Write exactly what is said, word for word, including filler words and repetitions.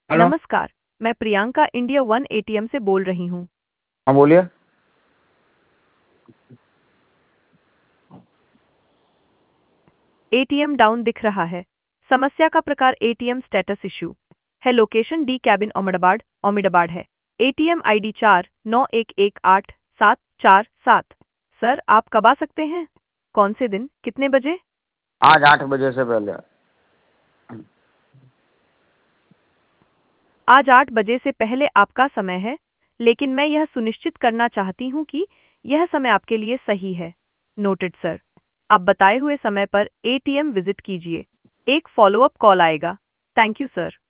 Hello. नमस्कार। मैं Priyanka India one ATM से बोल रही हूँ। हाँ बोलिए। एटीएम डाउन दिख रहा है। समस्या का प्रकार एटीएम स्टेटस इशू है। लोकेशन डी कैबिन ओमिडाबाड ओमिडाबाड है। एटीएम आईडी चार नौ एक एक आठ सात चार सात। सर, आप कब आ सकते हैं? कौन से दिन, कितने बजे? आज आठ बजे से पहले। आज आठ बजे से पहले आपका समय है, लेकिन मैं यह सुनिश्चित करना चाहती हूँ कि यह समय आपके लिए सही है। Noted sir. आप बताए हुए समय पर एटीएम विजिट कीजिए। एक फॉलोअप कॉल आएगा। Thank you sir.